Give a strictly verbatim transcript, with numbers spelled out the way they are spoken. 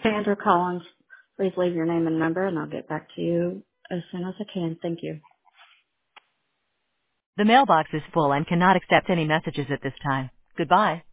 Sandra Collins. Please leave your name and number, and I'll get back to you as soon as I can. Thank you. The mailbox is full and cannot accept any messages at this time. Goodbye.